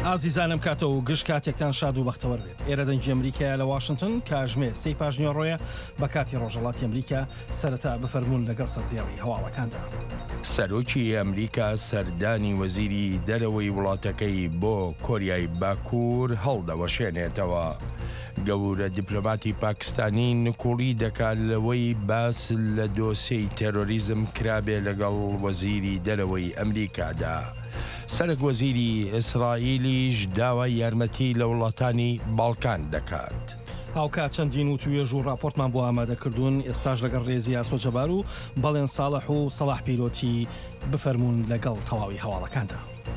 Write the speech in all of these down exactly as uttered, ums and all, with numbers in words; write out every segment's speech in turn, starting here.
ئازیزانم کاتە و گشت کاتێکتان شاد و بەختەوەر بێت. ئێرە دەنگی ئەمریکایە لە واشنگتن کاژمێ سەی پاژنی ڕۆیە بە کاتی ڕۆژهەڵاتی ئەمریکا سەرەتا بفەرمونون لەگەڵ سەردێڕی هەواڵەکاندا. سەرۆکی ئەمریکا سەردانی وەزیری دەرەوەی وڵاتەکەی بۆ کۆریای باکوور هەڵدەوەشێنێتەوە. گەورە دیپلۆماتی پاکستانی نکوڵی دەکات لەوەی باس لە دۆسەی تێرۆریزم کرابێ لەگەڵ وەزیری دەرەوەی ئەمریکادا. سەرک وەزیری ئیسرائیلیش داوای یارمەتی لە وڵاتانی باڵکان دەکات. هاوکات چەندین و توێژ و راپۆرتمان بۆ ئامادەکردوون. ئێستاش لەگەڵ ڕێزی ئاسۆ جەبار و بەڵێن ساڵح و سەلاح پیرۆتی بفەرمونون لەگەڵ تەواوی هەواڵەکاندا.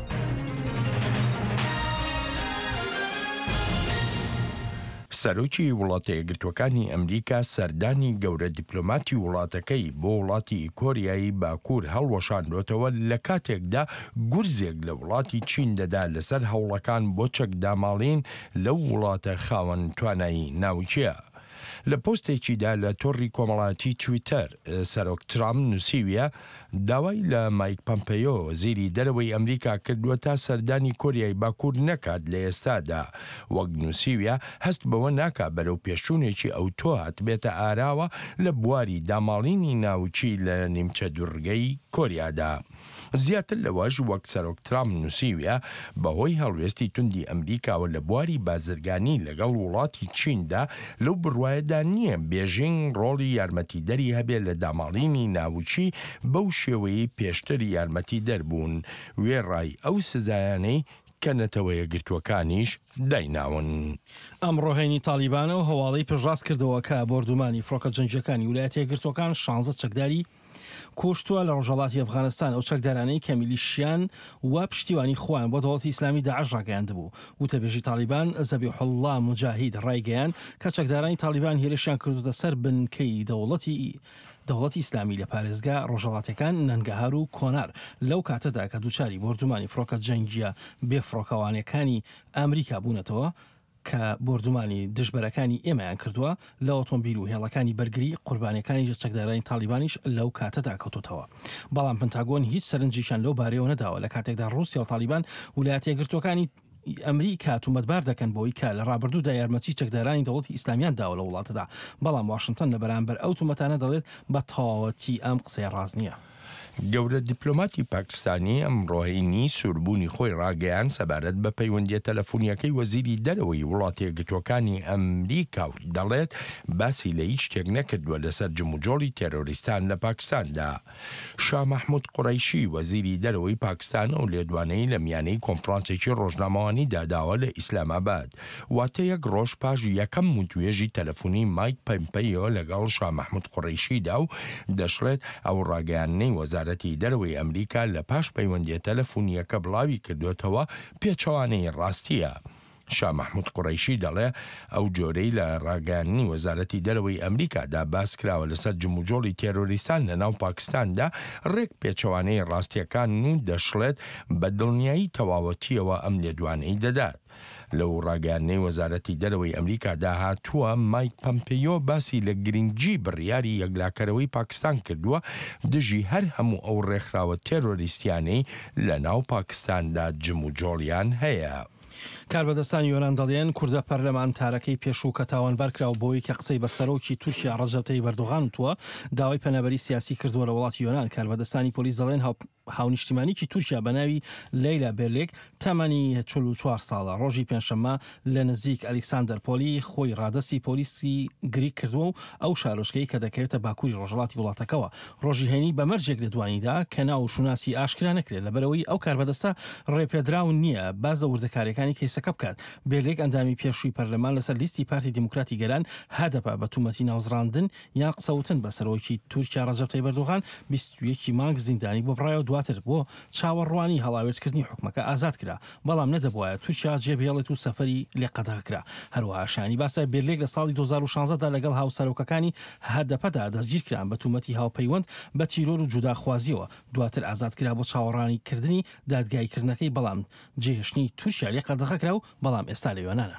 سەرۆکی وڵاتە یەکگرتووەکانی ئەمریکا سەردانی گەورە دیپلۆماتی وڵاتەکەی بۆ وڵاتی کۆریایی باکوور هەڵوەشاندۆتەوە لە کاتێکدا گورزێک لە وڵاتی چین دەدا لەسەر هەوڵەکان بۆ چەکداماڵین لەو وڵاتە خاوەن توانایی ناوچیە. لە پۆستێکیدا لە تۆڕی کۆمەڵاتی تویتەر سەرۆک ترامپ نووسیویە داوای لە مایک پۆمپیۆ وەزیری دەرەوەی ئەمریکا کردووە تا سەردانی کۆریای باکوور نەکات لە ئێستادا. وەک نووسیویە هەست بەوە ناکات بەرەو پێشچوونێکی ئەو تۆ هاتبێتە ئاراوە لە بواری داماڵینی ناوچی لە نیمچە دوورگەی کۆریادا. زیاتر لەوەش وەک سەرۆک ترامپ نووسیویە بەهۆی هەڵوێستی توندی ئەمریکاوە لە بواری بازرگانی لەگەڵ وڵاتی چیندا لەو بڕوایەدا نییە بێژینگ ڕۆڵی یارمەتیدەری هەبێت لە داماڵینی ناوچی بەو شێوەیەی پێشتری یارمەتی دەربوون. وێڕای ئەو سزایانەی کە نەتەوەیە گرتووەکانیش دایناون. ئەمڕۆ هێنی تالیبانە و هەواڵەی پێشڕاست کردەوە کە بۆردومانی فڕۆکە جەنگیەکانی ویلایەتە یەکگرتووەکان شانزە چەکداری کوشتووە لە ڕۆژهەڵاتی ئەفغانستان. ئەو چەکدارانەی کە میلیشیان و پشتیوانی خۆیان بۆ دەوڵەتی ئیسلامی داعش ڕاگەیاندبوو. وتەبێژی تالیبان زەبیحوڵڵا موجاهید ڕایگەیان کە چەکدارانی تالیبان هێرشیان کردوتە سەر بنکەی دەوڵەتی دەوڵەتی ئیسلامی لە پارێزگا ڕۆژهەڵاتەکان نەنگەهار و کۆنار لەو کاتەدا کە دووچاری بۆردومانی فڕۆکە جەنگیە بێفڕۆکەوانەکانی ئەمریکا بوونەتەوە کە بۆردومانی دژبەرەکانی ئێمەیان کردووە لە ئۆتۆمبیل و هێڵەکانی بەرگری قوربانیەکانی چەکدارانی تالیبانیش لەو کاتەدا کەوتوتەوە. بەڵام پنتاگۆن هیچ سەرنجیشان لەو بارەیەوە نەداوە لە کاتێکدا ڕووسیا و تالیبان ویلایەتە یەکگرتووەکانی ئەمریکا تومەتبار دەکەن بۆی کە لە ڕابردوودا یارمەتی چەکدارانی دەوڵەتی ئیسلامیان داوە لە وڵاتەدا. بەڵام واشنگتن لە بەرامبەر ئەو تومەتانە دەڵێت بە تەواوەتی ئەم قسەی ڕاست نییە. گەورە دیپلۆماتی پاکستانی ئەمڕۆهینی سووربوونی خۆی ڕاگەیان سەبارەت بە پەیوەندیە تەلەفۆنیەکەی وەزیری دەرەوەی وڵاتە یەکگرتووەکانی ئەمریکا دەڵێت باسی لە هیچ شتێک نەکردووە لەسەر جموجۆڵی تێرۆریستان لە پاکستاندا. شاه مەحموود قوڕەیشی وەزیری دەرەوەی پاکستان و لێدوانەی لە میانەی کۆنفرانسێکی ڕۆژنامەوانی داداوە لە ئیسلاماباد واتە یەک ڕۆژ پاش یەکەم وتوێژی تەلەفۆنی مایک پۆمپیۆ لەگەڵ شاه مەحموود قوڕەیشیدا و دەشڵێت ئەو ڕاگەیانەی وەزارەتی دەرەوەی ئەمریکا لە پاش پەیوەندیە تەلەفۆنیەکە بڵاوی کردوێتەوە پێچەوانەی ڕاستیە. شاه مەحموود قوڕەیشی دەڵێ ئەو جۆرەی لە ڕاگەیاندنی وەزارەتی دەرەوەی ئەمریکادا باس کراوە لەسەر جموجۆڵی تێرۆریستان لە ناو پاکستاندا ڕێک پێچەوانەی ڕاستیەکان و دەشڵێت بە دڵنیایی تەواوەتیەوە ئەم لێدوانەی دەدات. لەو ڕاگەیاندنەی وەزارەتی دەرەوەی ئەمریکادا هاتووە مایک پۆمپیۆ باسی لە گرنگجی بڕیاری یەکلاکەرەوەی پاکستان کردووە دژی هەر هەموو ئەو ڕێکخراوە تێرۆریستیانەی لە ناو پاکستاندا جموجۆڵیان هەیە. کاربەدەستانی یۆنان دەڵێن کوردە پەرلەمانتارەکەی پێشوو کە تاوانبار کراوە بۆی کە قسەی بە سەرۆکی تورکیا ڕەجەب تەیب ئەردۆغان وتووە داوای پەنابەری سیاسی کردووە لە وڵاتی یۆنان. کاربەدەستانی پۆلیس دەڵێن هاونیشتیمانیکی تورکیا بەناوی لەیلا بێرلێک تەمەنی چل و چوار ساڵە ڕۆژی پێنجشەممە لە نزیک ئەلیکساندەر پۆلی خۆی ڕادەستی پۆلیسی گریک کردووە و ئەو شارۆچکەی کە دەکەوێتە باکووری ڕۆژهەڵاتی وڵاتەکەەوە. ڕۆژی هێنی بە مەرجێک لە دوانیدا کە ناو شوناسی ئاشکرا نەکرێت لەبەرەوەی ئەو کاربەدەستە ڕێپێدراون نییە باز لە وردەکاریەکانی کەیسەکە بکات. بێرلێک ئەندامی پێشووی پەرلەمان لەسەر لیستی پارتی دیموکراتی گەلان هەدەپا بە تومەتی ناوزڕاندن یان قسەوتن بە سەرۆکی تورکیا ڕەجەب تەیب ئەردۆغان بیست و یەک مانگ زیندانی بۆ بڕایەوە دواتر بۆ چاوەڕوانی هەڵاوێرکردنی حکومەکە ئازاد کرا. بەڵام نەدەبوایە تورکیا جێبهێڵێت و سەفەری لێ قەدەغ کرا. هەروەها شانی باسە بێرلێک لە ساڵی دوو هەزار و شانزەدا لەگەڵ هاوسەرۆکەکانی هەدەپەدا دەستگیر کران بە تومەتی هاوپەیوەند بە تیرۆر و جوداخوازیەوە. دواتر ئازاد کرا بۆ چاوەڕانیکردنی دادگایکردنەکەی بەڵام جێهێشتنی تورکیا لێ قەدەغ کرا و بەڵام ئێستا لە یۆنانە.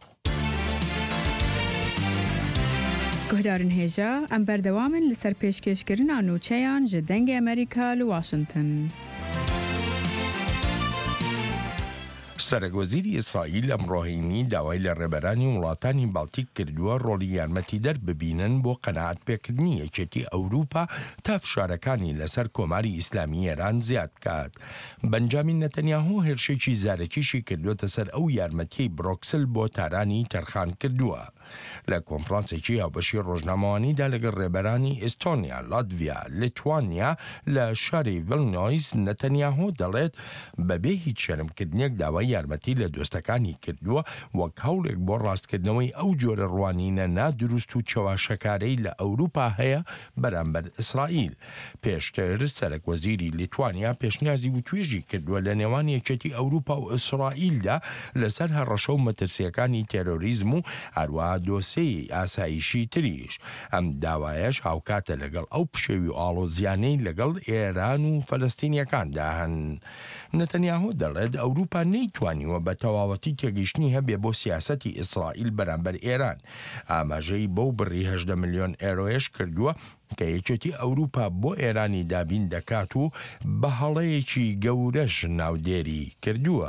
گهدارن هێژە ئەم بەردەوامن لەسەر پێشکەشکردنا نوچەیان ji dengê Amerîka li Washington. سەرۆکوەزیری ئیسرائیل ئەمڕۆهینی داوای لە ڕێبەرانی وڵاتانی باڵتیک کردووە ڕۆڵی یارمەتیدەر ببینن بۆ قەناعەت پێکردنی یەکێتی ئەوروپا تا فشارەکانی لەسەر کۆماری ئیسلامی ئێران زیاد بکات. بەنجامین نەتەنیاهو هێرشێکی زارەکیشی کردوتە سەر ئەو یارمەتیەی برۆکسل بۆ تارانی تەرخان کردووە. لە کۆنفرانسێکی هاوبەشی ڕۆژنامەوانیدا لەگەڵ ڕێبەرانی ئێستۆنیا، لاتڤیا، لیتوانیا لە شاری ڤیلنیۆس نەتەنیاهو دەڵێت بەبێ هیچ شەرمکردنێک داوای یارمەتی لە دۆستەکانی کردووە وەک هەوڵێک بۆ ڕاستکردنەوەی ئەو جۆرە ڕوانینە نادروست و چەواشەکارەی لە ئەوروپا هەیە بەرامبەر ئیسرائیل. پێشتر سەرۆکوەزیری لیتوانیا پێشنیازی و توێژی کردووە لە نێوان یەکێتی ئەوروپا و ئیسرائیلدا لەسەر هەڕەشە و مەترسیەکانی تێرۆریزم و هەروەها دۆسەی ئاسایشی تریش. ئەم داوایەش هاوکاتە لەگەڵ ئەو پشێوی و ئاڵۆزیانەی لەگەڵ ئێران و فەلەستینیەکاندا هەن. نەتەنیاهو دەڵێت ئەوروپا نەیتوانیوە بە تەواوەتی تێگەیشتنی هەبێ بۆ سیاسەتی ئیسرائیل بەرامبەر ئێران. ئاماژەی بەو بڕی هەژدە ملیۆن ئێرۆیش کردووە کە یەکێتی ئەوروپا بۆ ئێرانی دابین دەکات و بە هەڵەیەکی گەورەش ناودێری کردووە.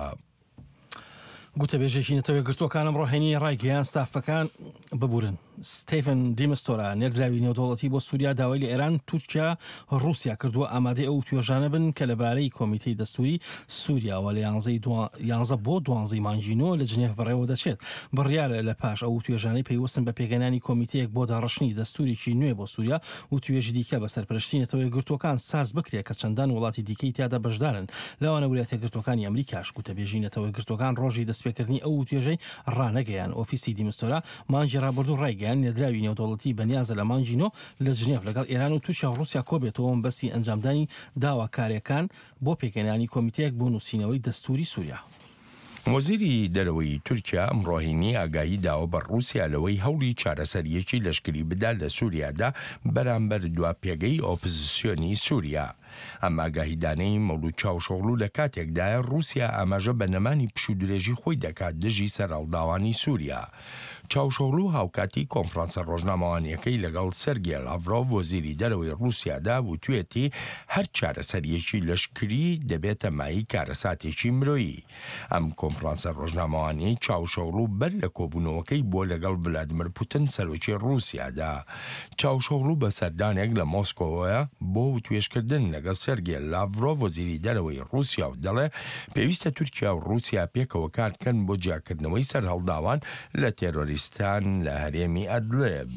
گوتەبێژێکی نەتەوەی گرتوەکانم ڕۆهێنی ڕایگەیان ستافەکان ببورن. ستیفن دیمستۆرا نێردراوی نێودەوڵەتی بۆ سووریا داوای لە ئێران، تورکیا، ڕووسیا کردووە ئامادەی ئەو توێژانە بن کە لەبارەی کۆمیتەی دەستوری سووریاوە لە یانزە بۆ دوانزەی مانگینۆ لە جنێڤ بەڕێوە دەچێت. بڕیارە لە پاش ئەو توێژانەی پێیوەستن بە پێگەنانی کۆمیتەیەک بۆ داڕشنی دەستوریی نوێ بۆ سووریا و توێژی دیکە بە سەرپەرشتی نەتەوەی گرتوەکان ساز بکرێت کە چەندان وڵاتی دیکەی تیادا بەشدارن. لەوانە ویلایەتە گرتوەکانی ئەمریکاش گوتەبێژی نەتەوەی گرتوەکان ڕۆژی دەستپێکردنی ئەو توێژەی ڕانەگەیان. ئۆفیسی دیمستۆرا مانگی ڕابردوو ڕایگەیان نێردراوی نێودەوڵەتی بەنیازە لە مانگینۆ لە جنێڤ لەگەڵ ئێران و تورکیا و ڕووسیا کۆبێتەوە بەسی ئەنجامدانی داواکاریەکان بۆ پێگەنانی کۆمیتەیەک بۆ نووسینەوەی دەستوری سووریا. وەزیری دەرەوەی تورکیا ئەمڕۆهینی ئاگایی داوە بە ڕووسیا لەوەی هەوڵی چارەسەریەکی لەشکری بدا لە سووریادا بەرامبەر دواپێگەی ئۆپۆزیسیۆنی سووریا. ئەم ئاگاهیدانەی مەولود چاوشۆغلو لە کاتێکدایە ڕووسیا ئاماژە بە نەمانی پشودرێژی خۆی دەکات دژی سەرهەڵداوانی سووریا. چاوشۆغلو هاوکاتی کۆنفرانسە ڕۆژنامەوانیەکەی لەگەڵ سەرگێ لاڤرۆڤ وەزیری دەرەوەی ڕووسیادا وتوێتی هەر چارەسەریەکی لەشکری دەبێتە مای کارەساتێکی مرۆیی. ئەم کۆنفرانسە ڕۆژنامەوانیەی چاوشۆغلو بەر لە کۆبوونەوەکەی بۆ لەگەڵ ڤلادیمیر پوتین سەرۆکی ڕووسیادا. چاوشۆغلو بە سەردانێک لە مۆسکۆوەیە بۆ توێژکردن لەگەڵ سەرگێ لاڤرۆڤ وەزیری دەرەوەی ڕووسیا و دەڵێ پێویستە تورکیا و ڕووسیا پێکەوە کار بکەن بۆ جیاکردنەوەی سەرهەڵداوان لە تێرۆریستان لە هەرێمی ئەدلێب.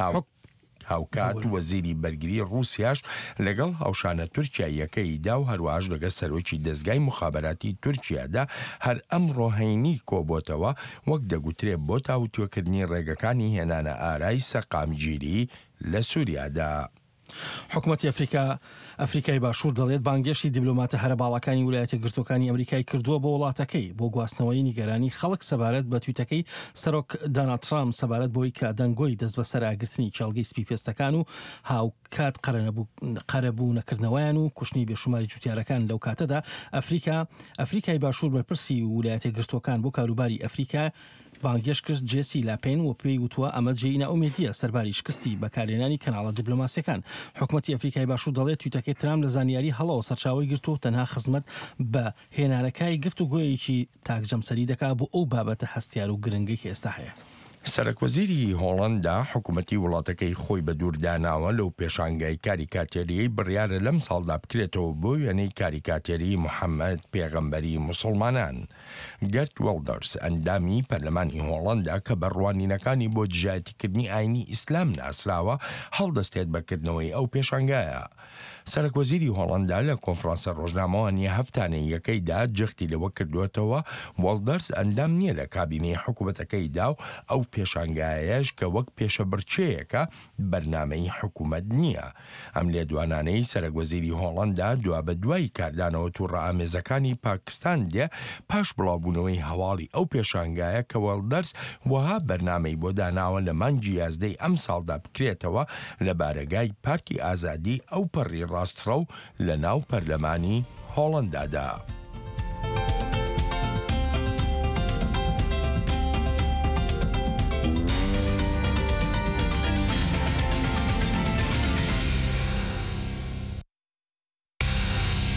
هاوکات وەزیری بەرگری ڕووسیاش لەگەڵ هاوشانە تورکیاییەکەیدا و هەروەهاش لەگەڵ سەرۆکی دەستگای مخابەراتی تورکیادا هەر ئەم ڕۆهێنی کۆبۆتەوە وەک دەگوترێ بۆ تاوتوێکردنی ڕێگەکانی هێنانە ئارای سەقامگیری لە سووریادا. حکوومەتی ئەفریقا ئەفریقای باشوور دەڵێت بانگێشتی دیبلۆماتە هەرە باڵەکانی ویلایەتە گرتوەکانی ئەمریکای کردووە بۆ وڵاتەکەی بۆ گواستنەوەی نیگەرانی خەڵک سەبارەت بە تویتەکەی سەرۆک دۆناڵد ترامپ سەبارەت بۆی کە دەنگۆی دەست بە سەراگرتنی چاڵگەی سپی پێستەکان و هاوکات قەرەبوو نەکردنەوەیان و کوشتنی بێشوماری جوتیارەکان لەو کاتەدا ئەفریقا ئەفریقای باشوور بەرپرسی ویلایەتە گرتوەکان بۆ کاروباری ئەفریقا بانگێش کرد جێسی لاپین و پێی وتووە ئەمە جێی ناومێدیە سەرباری شکستی بەکارهێنانی کەناڵە دیبلۆماسیەکان. حکوومەتی ئەفریقای باشوور دەڵێت تویتەکەی ترامپ لە زانیاری هەڵەوە سەرچاوی گرتو تەنها خزمەت بە هێنانەکەی گفتوگۆیەکی تاکجەمسەری دەکات بۆ ئەو بابەتە هەستیار و گرنگی کە ئێستا هەیە. سەرۆکوەزیری هۆڵەندا حکوومەتی وڵاتەکەی خۆی بە دوورداناوە لەو پێشانگای کاریکاتێریەی بڕیارە لەم ساڵدا بکرێتەوە بۆ وێنەی کاریکاتێری محەممەد پێغەمبەری موسڵمانان. گەرت وەڵدەرس ئەندامی پەرلەمانی هۆڵەندا کە بەڕوانینەکانی بۆ دژایەتیکردنی ئاینی ئیسلام ناسراوە هەڵدەستێت بەکردنەوەی ئەو پێشانگایە. سەرۆکوەزیری هۆڵەندا لە کۆنفرانسە ڕۆژنامەوانیە هەفتانەی یەکەیدا جەختی لەوە کردوێتەوە وەڵدەرس ئەندام نییە لە کابینەی حکوومەتەکەیدا و ئەو پێشانگایەش کە وەک پێشە بڕچەیەکە بەرنامەی حکوومەت نییە. ئەم لێدوانانەی سەرۆکوەزیری هۆڵەندا دوا بە دوای کاردانەوە تووڕە ئامێزەکانی پاکستان دێ پاش بڵاوبوونەوەی هەواڵی ئەو پێشانگایە کە وەڵدەرس وەها بەرنامەی بۆ داناوە لە مانگی یازدەی ئەم ساڵدا بکرێتەوە لە بارەگای پارتی ئازادی ئەو پەڕی ڕاستڕە و لە ناو پەرلەمانی هۆڵەندادا.